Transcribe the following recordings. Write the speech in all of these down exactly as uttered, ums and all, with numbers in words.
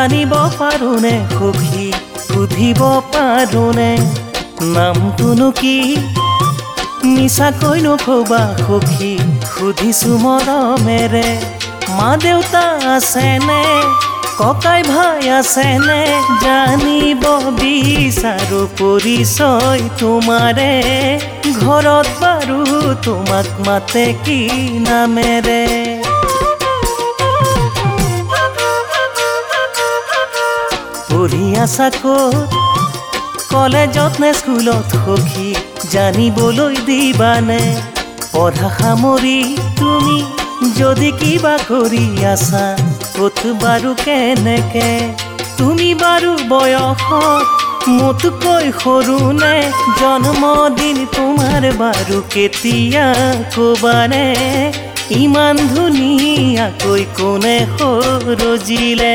জানিব পাৰোনে সখী সুধিব পাৰোনে নামটোনো কি মিছাকৈ নকবা সখী সুধিছো মৰমেৰে মা দেউতা আছেনে ককাই ভাই আছেনে জানিব বিচাৰো পৰিচয় তোমাৰে ঘৰত বাৰু তোমাক মাতে কি নামেৰে পঢ়ি আছা ক'ত কলেজত নে স্কুলত সখী জানিবলৈ দিবানে পঢ়া সামৰি তুমি যদি কিবা কৰি আছা ক'ত বাৰু কেনেকে তুমি বাৰু বয়সত মোতকৈ সৰু নে জন্মদিন তোমাৰ বাৰু কেতিয়া ক'বানে ইমান ধুনীয়াকৈ কোনে সৰজিলে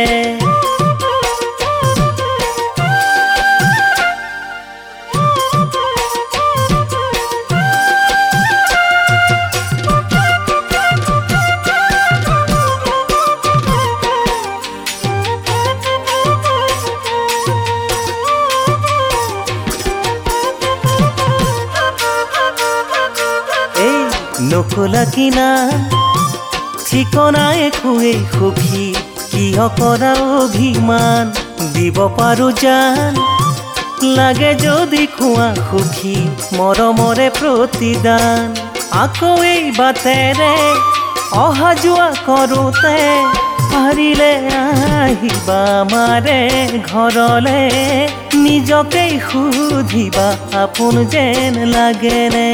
নকলা কিনা ঠিকনা একোৱেই সখী কিয় কৰা অভিমান দিব পাৰো জান লাগে যদি খোৱা সখী মৰমৰে প্ৰতিদান আকৌ এই বাটেৰে অহা যোৱা কৰোঁতে পাৰিলে আহিবা আমাৰে ঘৰলে নিজকেই সুধিবা আপোন যেন লাগেনে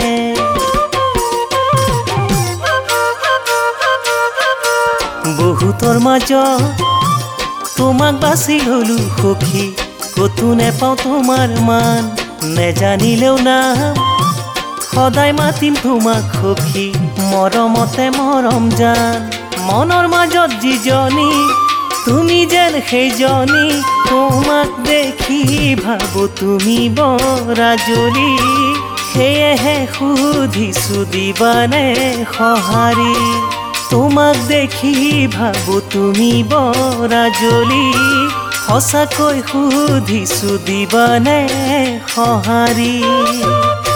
বহুতৰ মাজত তোমাক বাছি ললো সখী কতো নেপাওঁ তোমাৰ মান নেজানিলেও নাম সদায় মাতিম তোমাক সখী মৰমতে মৰম জান মনৰ মাজত যিজনী তুমি যেন সেইজনী তোমাক দেখি ভাবো তুমি বৰাজনী সেয়েহে সুধিছো দিবানে সঁহাৰি তোমাক দেখি ভাবো তুমি বৰাজলী সঁচাকৈ সুধিছো দিবানে সঁহাৰি